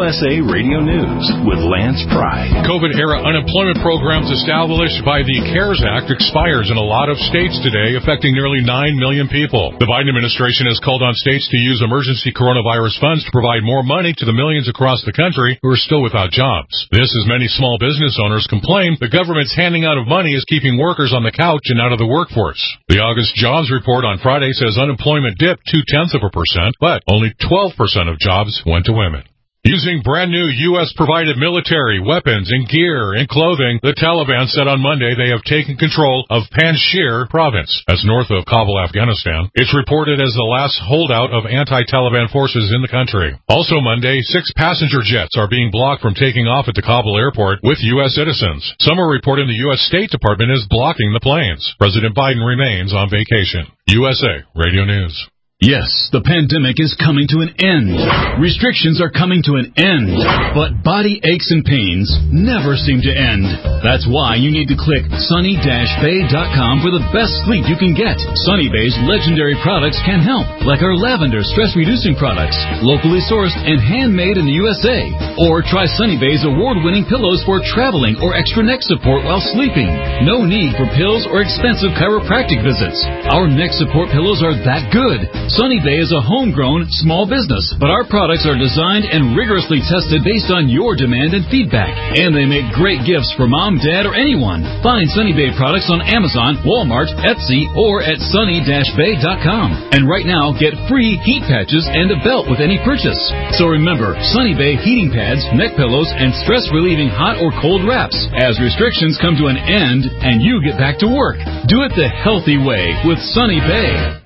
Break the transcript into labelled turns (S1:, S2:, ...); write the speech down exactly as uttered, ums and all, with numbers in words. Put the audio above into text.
S1: S A Radio News with Lance Pride.
S2: COVID-era unemployment programs established by the CARES Act expires in a lot of states today, affecting nearly nine million people. The Biden administration has called on states to use emergency coronavirus funds to provide more money to the millions across the country who are still without jobs. This, as many small business owners complain, the government's handing out of money is keeping workers on the couch and out of the workforce. The August jobs report on Friday says unemployment dipped two-tenths of a percent, but only twelve percent of jobs went to women. Using brand new U S-provided military, weapons, and gear and clothing, the Taliban said on Monday they have taken control of Panjshir province. That's north of Kabul, Afghanistan. It's reported as the last holdout of anti-Taliban forces in the country. Also Monday, six passenger jets are being blocked from taking off at the Kabul airport with U S citizens. Some are reporting the U S State Department is blocking the planes. President Biden remains on vacation. U S A Radio News.
S3: Yes, the pandemic is coming to an end. Restrictions are coming to an end. But body aches and pains never seem to end. That's why you need to click sunny dash bay dot com for the best sleep you can get. Sunny Bay's legendary products can help, like our lavender stress-reducing products, locally sourced and handmade in the U S A. Or try Sunny Bay's award-winning pillows for traveling or extra neck support while sleeping. No need for pills or expensive chiropractic visits. Our neck support pillows are that good. Sunny Bay is a homegrown small business, but our products are designed and rigorously tested based on your demand and feedback. And they make great gifts for mom, dad, or anyone. Find Sunny Bay products on Amazon, Walmart, Etsy, or at sunny dash bay dot com. And right now, get free heat patches and a belt with any purchase. So remember, Sunny Bay heating pads, neck pillows, and stress-relieving hot or cold wraps as restrictions come to an end and you get back to work. Do it the healthy way with Sunny Bay.